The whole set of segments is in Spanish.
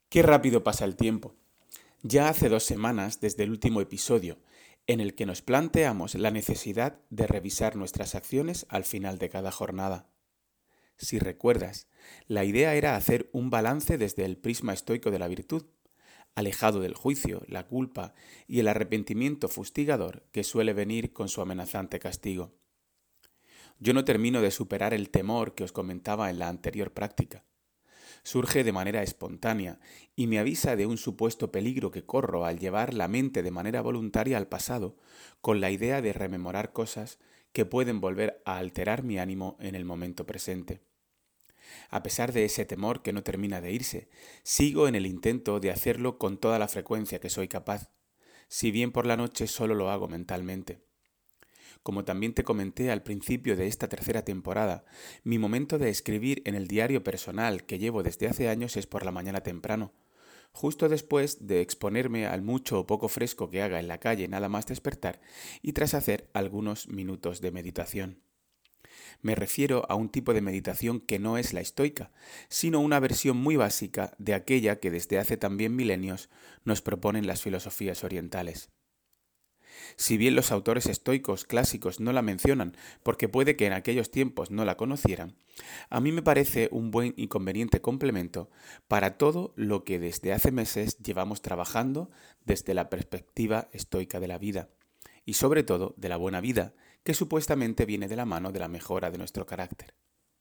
Qué rápido pasa el tiempo. Ya hace 2 semanas desde el último episodio, en el que nos planteamos la necesidad de revisar nuestras acciones al final de cada jornada. Si recuerdas, la idea era hacer un balance desde el prisma estoico de la virtud, alejado del juicio, la culpa y el arrepentimiento fustigador que suele venir con su amenazante castigo. Yo no termino de superar el temor que os comentaba en la anterior práctica. Surge de manera espontánea y me avisa de un supuesto peligro que corro al llevar la mente de manera voluntaria al pasado con la idea de rememorar cosas que pueden volver a alterar mi ánimo en el momento presente. A pesar de ese temor que no termina de irse, sigo en el intento de hacerlo con toda la frecuencia que soy capaz, si bien por la noche solo lo hago mentalmente. Como también te comenté al principio de esta tercera temporada, mi momento de escribir en el diario personal que llevo desde hace años es por la mañana temprano, justo después de exponerme al mucho o poco fresco que haga en la calle nada más despertar y tras hacer algunos minutos de meditación. Me refiero a un tipo de meditación que no es la estoica, sino una versión muy básica de aquella que desde hace también milenios nos proponen las filosofías orientales. Si bien los autores estoicos clásicos no la mencionan, porque puede que en aquellos tiempos no la conocieran, a mí me parece un buen y conveniente complemento para todo lo que desde hace meses llevamos trabajando desde la perspectiva estoica de la vida, y sobre todo de la buena vida, que supuestamente viene de la mano de la mejora de nuestro carácter.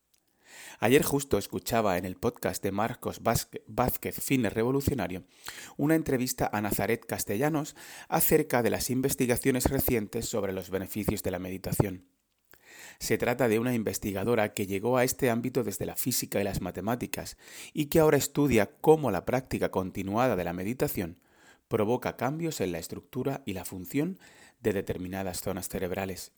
Ayer justo escuchaba en el podcast de Marcos Vázquez Fitness Revolucionario una entrevista a Nazaret Castellanos acerca de las investigaciones recientes sobre los beneficios de la meditación. Se trata de una investigadora que llegó a este ámbito desde la física y las matemáticas y que ahora estudia cómo la práctica continuada de la meditación provoca cambios en la estructura y la función de determinadas zonas cerebrales.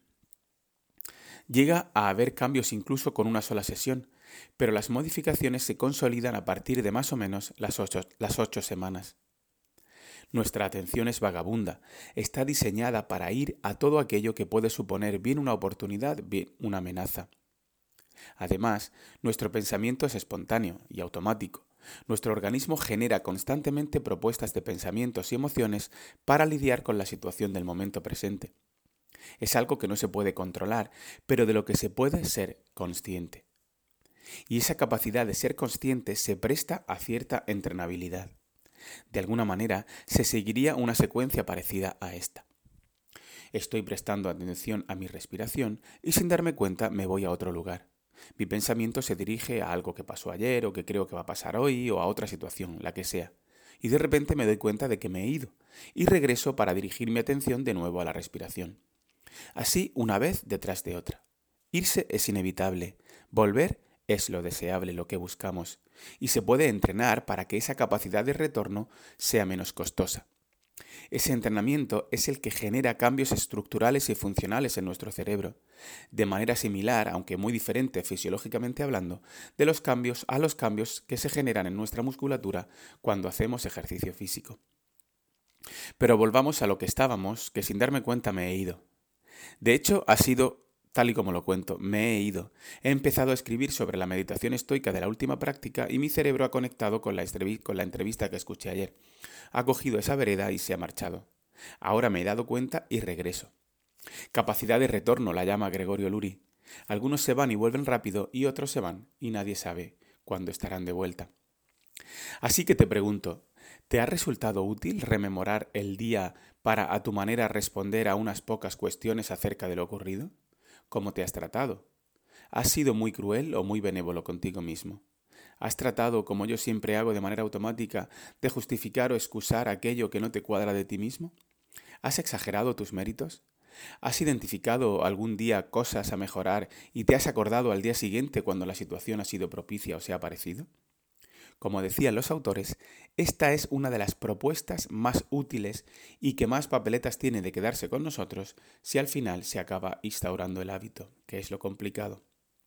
Llega a haber cambios incluso con una sola sesión, pero las modificaciones se consolidan a partir de más o menos las 8 semanas. Nuestra atención es vagabunda, está diseñada para ir a todo aquello que puede suponer bien una oportunidad, bien una amenaza. Además, nuestro pensamiento es espontáneo y automático. Nuestro organismo genera constantemente propuestas de pensamientos y emociones para lidiar con la situación del momento presente. Es algo que no se puede controlar, pero de lo que se puede ser consciente. Y esa capacidad de ser consciente se presta a cierta entrenabilidad. De alguna manera, se seguiría una secuencia parecida a esta. Estoy prestando atención a mi respiración y sin darme cuenta me voy a otro lugar. Mi pensamiento se dirige a algo que pasó ayer o que creo que va a pasar hoy o a otra situación, la que sea. Y de repente me doy cuenta de que me he ido y regreso para dirigir mi atención de nuevo a la respiración. Así una vez detrás de otra. Irse es inevitable, volver es lo deseable, lo que buscamos, y se puede entrenar para que esa capacidad de retorno sea menos costosa. Ese entrenamiento es el que genera cambios estructurales y funcionales en nuestro cerebro, de manera similar, aunque muy diferente fisiológicamente hablando, de los cambios a los cambios que se generan en nuestra musculatura cuando hacemos ejercicio físico. Pero volvamos a lo que estábamos, que sin darme cuenta me he ido. De hecho, ha sido tal y como lo cuento, me he ido. He empezado a escribir sobre la meditación estoica de la última práctica y mi cerebro ha conectado con la entrevista que escuché ayer. Ha cogido esa vereda y se ha marchado. Ahora me he dado cuenta y regreso. Capacidad de retorno la llama Gregorio Luri. Algunos se van y vuelven rápido y otros se van y nadie sabe cuándo estarán de vuelta. Así que te pregunto, ¿te ha resultado útil rememorar el día para a tu manera responder a unas pocas cuestiones acerca de lo ocurrido? ¿Cómo te has tratado? ¿Has sido muy cruel o muy benévolo contigo mismo? ¿Has tratado, como yo siempre hago de manera automática, de justificar o excusar aquello que no te cuadra de ti mismo? ¿Has exagerado tus méritos? ¿Has identificado algún día cosas a mejorar y te has acordado al día siguiente cuando la situación ha sido propicia o se ha parecido? Como decían los autores, esta es una de las propuestas más útiles y que más papeletas tiene de quedarse con nosotros si al final se acaba instaurando el hábito, que es lo complicado.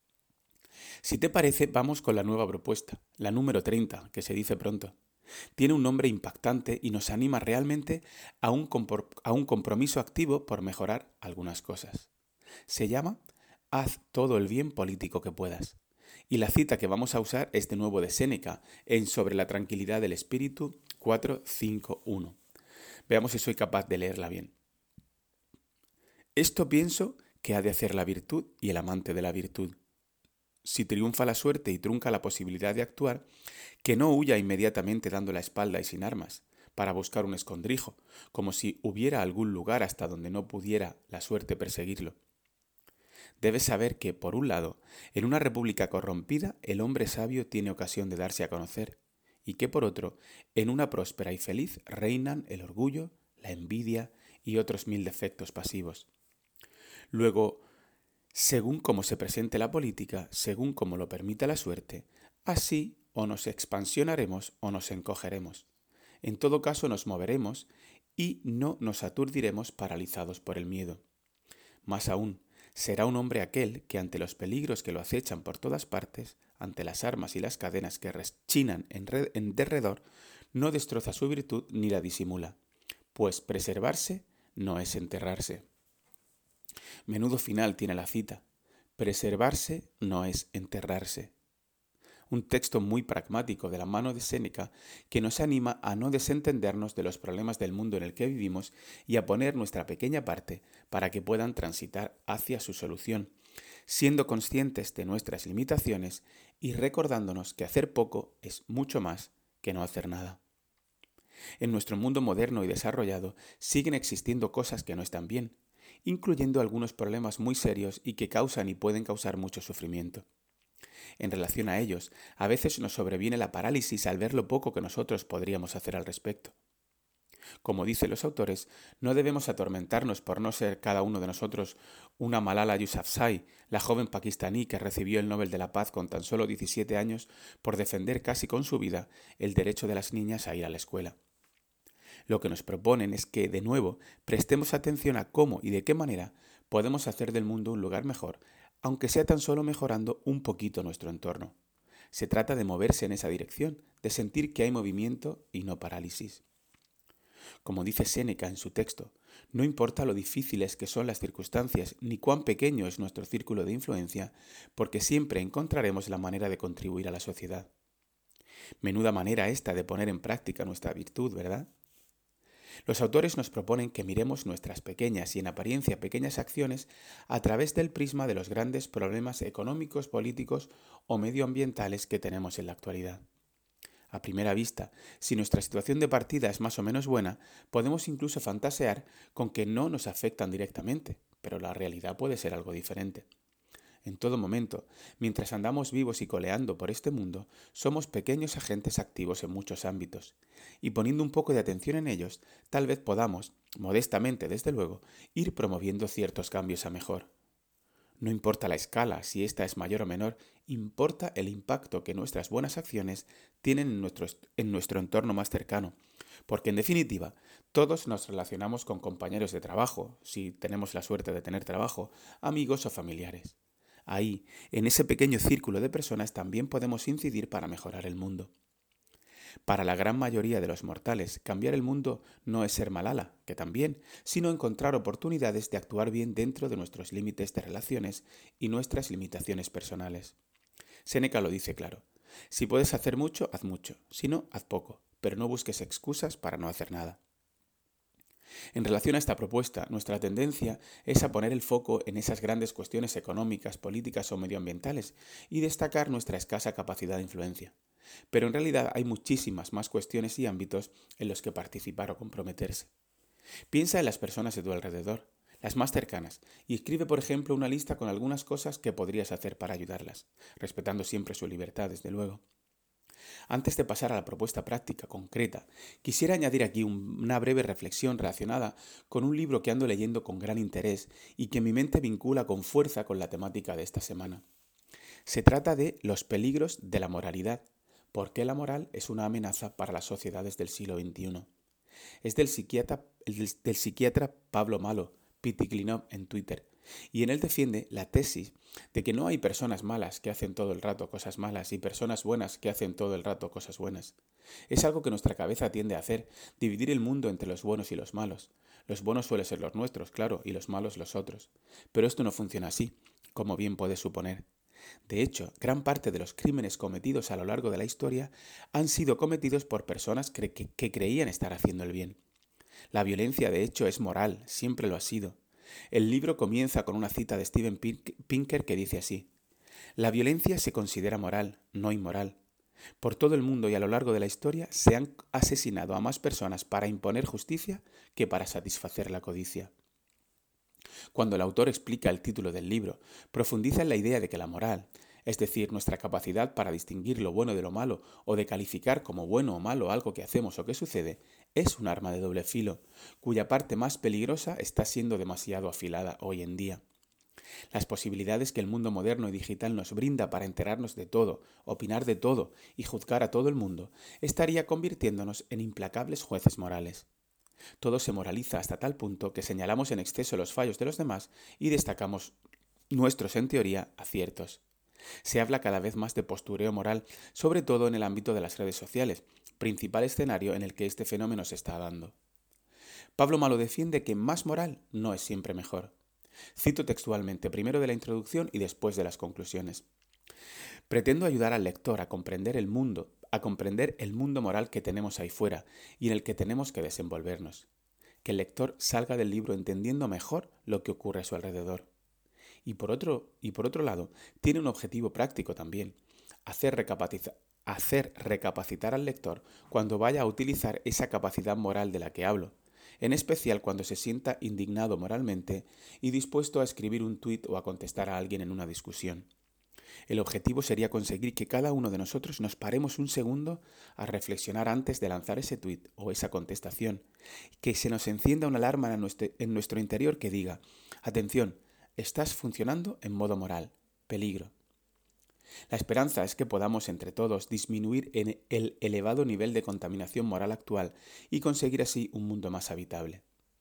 Si te parece, vamos con la nueva propuesta, la número 30, que se dice pronto. Tiene un nombre impactante y nos anima realmente a un compromiso activo por mejorar algunas cosas. Se llama Haz todo el bien político que puedas. Y la cita que vamos a usar es de nuevo de Séneca, en Sobre la tranquilidad del espíritu 4.5.1. Veamos si soy capaz de leerla bien. Esto pienso que ha de hacer la virtud y el amante de la virtud. Si triunfa la suerte y trunca la posibilidad de actuar, que no huya inmediatamente dando la espalda y sin armas, para buscar un escondrijo, como si hubiera algún lugar hasta donde no pudiera la suerte perseguirlo. Debes saber que, por un lado, en una república corrompida el hombre sabio tiene ocasión de darse a conocer, y que por otro, en una próspera y feliz reinan el orgullo, la envidia y otros 1000 defectos pasivos. Luego, según como se presente la política, según como lo permita la suerte, así o nos expansionaremos o nos encogeremos. En todo caso nos moveremos y no nos aturdiremos paralizados por el miedo. Más aún, será un hombre aquel que ante los peligros que lo acechan por todas partes, ante las armas y las cadenas que rechinan en derredor, no destroza su virtud ni la disimula, pues preservarse no es enterrarse. Menudo final tiene la cita. Preservarse no es enterrarse. Un texto muy pragmático de la mano de Séneca que nos anima a no desentendernos de los problemas del mundo en el que vivimos y a poner nuestra pequeña parte para que puedan transitar hacia su solución, siendo conscientes de nuestras limitaciones y recordándonos que hacer poco es mucho más que no hacer nada. En nuestro mundo moderno y desarrollado siguen existiendo cosas que no están bien, incluyendo algunos problemas muy serios y que causan y pueden causar mucho sufrimiento. En relación a ellos, a veces nos sobreviene la parálisis al ver lo poco que nosotros podríamos hacer al respecto. Como dicen los autores, no debemos atormentarnos por no ser cada uno de nosotros una Malala Yousafzai, la joven pakistaní que recibió el Nobel de la Paz con tan solo 17 años por defender casi con su vida el derecho de las niñas a ir a la escuela. Lo que nos proponen es que, de nuevo, prestemos atención a cómo y de qué manera podemos hacer del mundo un lugar mejor, aunque sea tan solo mejorando un poquito nuestro entorno. Se trata de moverse en esa dirección, de sentir que hay movimiento y no parálisis. Como dice Séneca en su texto, no importa lo difíciles que son las circunstancias ni cuán pequeño es nuestro círculo de influencia, porque siempre encontraremos la manera de contribuir a la sociedad. Menuda manera esta de poner en práctica nuestra virtud, ¿verdad? Los autores nos proponen que miremos nuestras pequeñas y en apariencia pequeñas acciones a través del prisma de los grandes problemas económicos, políticos o medioambientales que tenemos en la actualidad. A primera vista, si nuestra situación de partida es más o menos buena, podemos incluso fantasear con que no nos afectan directamente, pero la realidad puede ser algo diferente. En todo momento, mientras andamos vivos y coleando por este mundo, somos pequeños agentes activos en muchos ámbitos, y poniendo un poco de atención en ellos, tal vez podamos, modestamente desde luego, ir promoviendo ciertos cambios a mejor. No importa la escala, si ésta es mayor o menor, importa el impacto que nuestras buenas acciones tienen en nuestro entorno más cercano, porque en definitiva, todos nos relacionamos con compañeros de trabajo, si tenemos la suerte de tener trabajo, amigos o familiares. Ahí, en ese pequeño círculo de personas también podemos incidir para mejorar el mundo. Para la gran mayoría de los mortales, cambiar el mundo no es ser Malala, que también, sino encontrar oportunidades de actuar bien dentro de nuestros límites de relaciones y nuestras limitaciones personales. Séneca lo dice claro. Si puedes hacer mucho, haz mucho. Si no, haz poco, pero no busques excusas para no hacer nada. En relación a esta propuesta, nuestra tendencia es a poner el foco en esas grandes cuestiones económicas, políticas o medioambientales y destacar nuestra escasa capacidad de influencia. Pero en realidad hay muchísimas más cuestiones y ámbitos en los que participar o comprometerse. Piensa en las personas de tu alrededor, las más cercanas, y escribe, por ejemplo, una lista con algunas cosas que podrías hacer para ayudarlas, respetando siempre su libertad, desde luego. Antes de pasar a la propuesta práctica concreta, quisiera añadir aquí una breve reflexión relacionada con un libro que ando leyendo con gran interés y que mi mente vincula con fuerza con la temática de esta semana. Se trata de Los peligros de la moralidad. ¿Por qué la moral es una amenaza para las sociedades del siglo XXI? Es del psiquiatra Pablo Malo, Pitiklinov en Twitter, y en él defiende la tesis de que no hay personas malas que hacen todo el rato cosas malas y personas buenas que hacen todo el rato cosas buenas. Es algo que nuestra cabeza tiende a hacer, dividir el mundo entre los buenos y los malos. Los buenos suelen ser los nuestros, claro, y los malos los otros. Pero esto no funciona así, como bien puedes suponer. De hecho, gran parte de los crímenes cometidos a lo largo de la historia han sido cometidos por personas que creían estar haciendo el bien. La violencia, de hecho, es moral, siempre lo ha sido. El libro comienza con una cita de Steven Pinker que dice así: la violencia se considera moral, no inmoral. Por todo el mundo y a lo largo de la historia se han asesinado a más personas para imponer justicia que para satisfacer la codicia. Cuando el autor explica el título del libro, profundiza en la idea de que la moral, es decir, nuestra capacidad para distinguir lo bueno de lo malo o de calificar como bueno o malo algo que hacemos o que sucede, es un arma de doble filo, cuya parte más peligrosa está siendo demasiado afilada hoy en día. Las posibilidades que el mundo moderno y digital nos brinda para enterarnos de todo, opinar de todo y juzgar a todo el mundo, estaría convirtiéndonos en implacables jueces morales. Todo se moraliza hasta tal punto que señalamos en exceso los fallos de los demás y destacamos nuestros, en teoría, aciertos. Se habla cada vez más de postureo moral, sobre todo en el ámbito de las redes sociales, principal escenario en el que este fenómeno se está dando. Pablo Malo defiende que más moral no es siempre mejor. Cito textualmente, primero de la introducción y después de las conclusiones. Pretendo ayudar al lector a comprender el mundo moral que tenemos ahí fuera y en el que tenemos que desenvolvernos. Que el lector salga del libro entendiendo mejor lo que ocurre a su alrededor. Y por otro lado, tiene un objetivo práctico también: hacer recapacitar al lector cuando vaya a utilizar esa capacidad moral de la que hablo, en especial cuando se sienta indignado moralmente y dispuesto a escribir un tuit o a contestar a alguien en una discusión. El objetivo sería conseguir que cada uno de nosotros nos paremos un segundo a reflexionar antes de lanzar ese tuit o esa contestación, que se nos encienda una alarma en nuestro interior que diga: atención, estás funcionando en modo moral, peligro. La esperanza es que podamos entre todos disminuir en el elevado nivel de contaminación moral actual y conseguir así un mundo más habitable.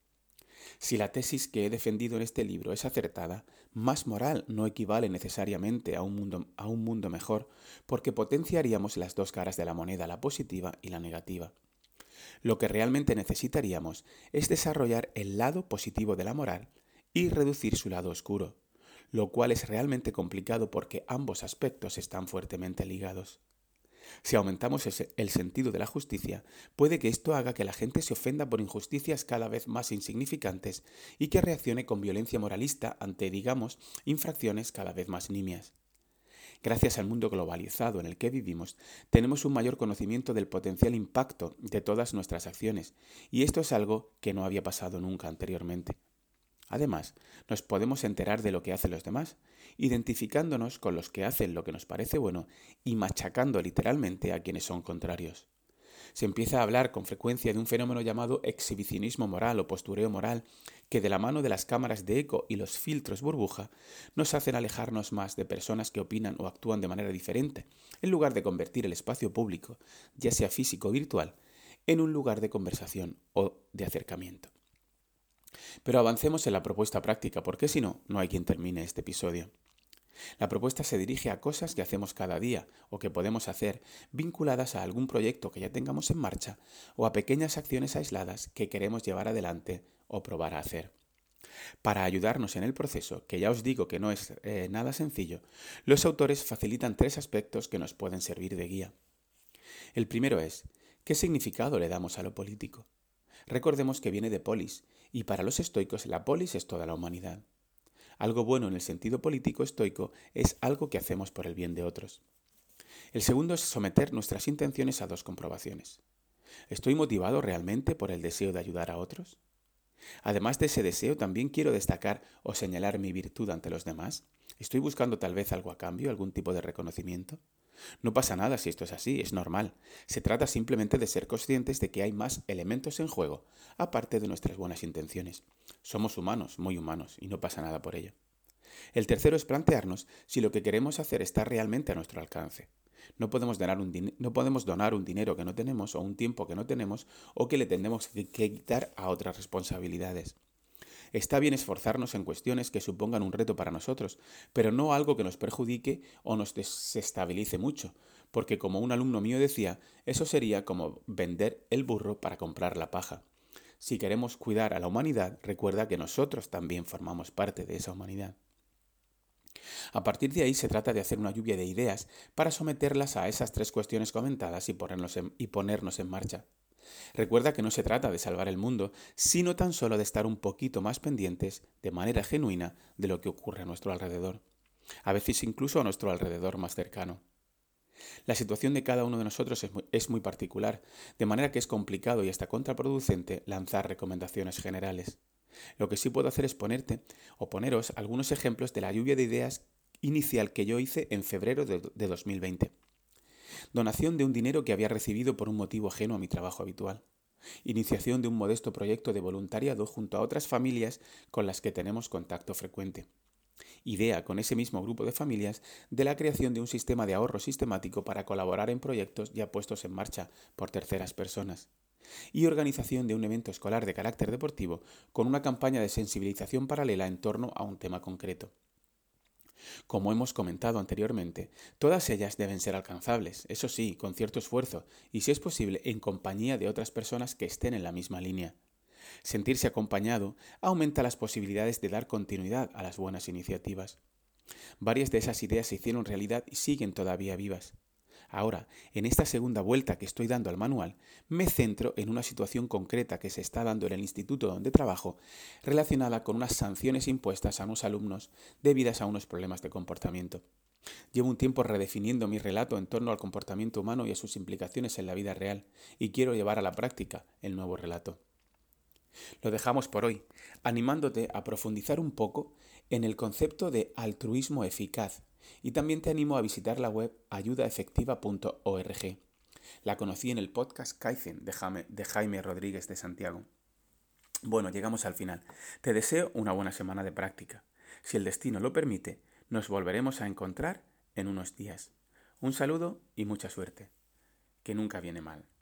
Si la tesis que he defendido en este libro es acertada, más moral no equivale necesariamente a un mundo mejor, porque potenciaríamos las dos caras de la moneda, la positiva y la negativa. Lo que realmente necesitaríamos es desarrollar el lado positivo de la moral y reducir su lado oscuro, lo cual es realmente complicado porque ambos aspectos están fuertemente ligados. Si aumentamos el sentido de la justicia, puede que esto haga que la gente se ofenda por injusticias cada vez más insignificantes y que reaccione con violencia moralista ante, digamos, infracciones cada vez más nimias. Gracias al mundo globalizado en el que vivimos, tenemos un mayor conocimiento del potencial impacto de todas nuestras acciones, y esto es algo que no había pasado nunca anteriormente. Además, nos podemos enterar de lo que hacen los demás, identificándonos con los que hacen lo que nos parece bueno y machacando literalmente a quienes son contrarios. Se empieza a hablar con frecuencia de un fenómeno llamado exhibicionismo moral o postureo moral, que de la mano de las cámaras de eco y los filtros burbuja nos hacen alejarnos más de personas que opinan o actúan de manera diferente, en lugar de convertir el espacio público, ya sea físico o virtual, en un lugar de conversación o de acercamiento. Pero avancemos en la propuesta práctica, porque si no, no hay quien termine este episodio. La propuesta se dirige a cosas que hacemos cada día o que podemos hacer vinculadas a algún proyecto que ya tengamos en marcha o a pequeñas acciones aisladas que queremos llevar adelante o probar a hacer. Para ayudarnos en el proceso, que ya os digo que no es nada sencillo, los autores facilitan 3 aspectos que nos pueden servir de guía. El primero es: ¿qué significado le damos a lo político? Recordemos que viene de polis, y para los estoicos la polis es toda la humanidad. Algo bueno en el sentido político estoico es algo que hacemos por el bien de otros. El segundo es someter nuestras intenciones a 2 comprobaciones. ¿Estoy motivado realmente por el deseo de ayudar a otros? Además de ese deseo, también quiero destacar o señalar mi virtud ante los demás. ¿Estoy buscando tal vez algo a cambio, algún tipo de reconocimiento? No pasa nada si esto es así, es normal. Se trata simplemente de ser conscientes de que hay más elementos en juego, aparte de nuestras buenas intenciones. Somos humanos, muy humanos, y no pasa nada por ello. El tercero es plantearnos si lo que queremos hacer está realmente a nuestro alcance. No podemos donar un dinero que no tenemos o un tiempo que no tenemos o que le tendremos que quitar a otras responsabilidades. Está bien esforzarnos en cuestiones que supongan un reto para nosotros, pero no algo que nos perjudique o nos desestabilice mucho, porque como un alumno mío decía, eso sería como vender el burro para comprar la paja. Si queremos cuidar a la humanidad, recuerda que nosotros también formamos parte de esa humanidad. A partir de ahí se trata de hacer una lluvia de ideas para someterlas a esas tres cuestiones comentadas y ponernos en marcha. Recuerda que no se trata de salvar el mundo, sino tan solo de estar un poquito más pendientes, de manera genuina, de lo que ocurre a nuestro alrededor, a veces incluso a nuestro alrededor más cercano. La situación de cada uno de nosotros es muy particular, de manera que es complicado y hasta contraproducente lanzar recomendaciones generales. Lo que sí puedo hacer es poneros algunos ejemplos de la lluvia de ideas inicial que yo hice en febrero de 2020. Donación de un dinero que había recibido por un motivo ajeno a mi trabajo habitual. Iniciación de un modesto proyecto de voluntariado junto a otras familias con las que tenemos contacto frecuente. Idea con ese mismo grupo de familias de la creación de un sistema de ahorro sistemático para colaborar en proyectos ya puestos en marcha por terceras personas. Y organización de un evento escolar de carácter deportivo con una campaña de sensibilización paralela en torno a un tema concreto. Como hemos comentado anteriormente, todas ellas deben ser alcanzables, eso sí, con cierto esfuerzo, y si es posible, en compañía de otras personas que estén en la misma línea. Sentirse acompañado aumenta las posibilidades de dar continuidad a las buenas iniciativas. Varias de esas ideas se hicieron realidad y siguen todavía vivas. Ahora, en esta segunda vuelta que estoy dando al manual, me centro en una situación concreta que se está dando en el instituto donde trabajo, relacionada con unas sanciones impuestas a unos alumnos debidas a unos problemas de comportamiento. Llevo un tiempo redefiniendo mi relato en torno al comportamiento humano y a sus implicaciones en la vida real, y quiero llevar a la práctica el nuevo relato. Lo dejamos por hoy, animándote a profundizar un poco en el concepto de altruismo eficaz, y también te animo a visitar la web ayudaefectiva.org. La conocí en el podcast Kaizen de Jaime Rodríguez de Santiago. Bueno, llegamos al final. Te deseo una buena semana de práctica. Si el destino lo permite, nos volveremos a encontrar en unos días. Un saludo y mucha suerte, que nunca viene mal.